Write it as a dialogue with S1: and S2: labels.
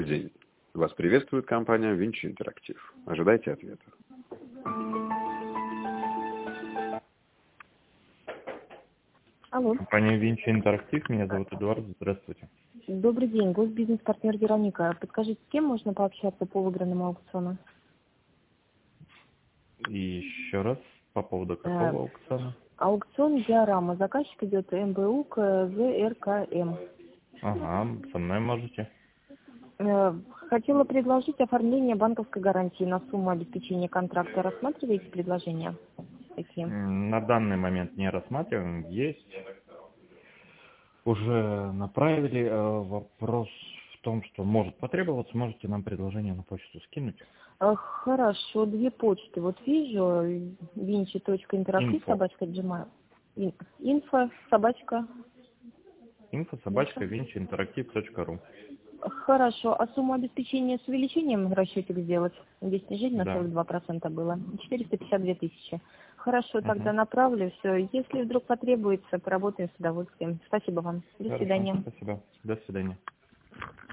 S1: День. Вас приветствует компания Vinci Interactive. Ожидайте ответа.
S2: Алло.
S3: Компания Vinci Interactive, меня зовут Эдуард, здравствуйте.
S2: Добрый день, госбизнес-партнер Вероника. Подскажите, с кем можно пообщаться по выигранному аукциону?
S3: И еще раз, по поводу какого аукциона?
S2: Аукцион диорама. Заказчик идет МБУ КЗРКМ.
S3: Ага, со мной можете.
S2: Хотела предложить оформление банковской гарантии на сумму обеспечения контракта. Рассматриваете предложения такие?
S3: На данный момент не рассматриваем, есть. Уже направили. Вопрос в том, что может потребоваться, можете нам предложение на почту скинуть.
S2: Хорошо, две почты. Вот вижу, vinci.interactive, собачка Gmail. Info, собачка.
S3: info@vinciinteractive.ru.
S2: Хорошо, а сумму обеспечения с увеличением расчетик сделать? Здесь снижение на
S3: Да.
S2: 42% было. 452 тысячи. Хорошо, тогда направлю все. Если вдруг потребуется, поработаем с удовольствием. Спасибо вам. До
S3: Хорошо,
S2: свидания.
S3: спасибо. До свидания.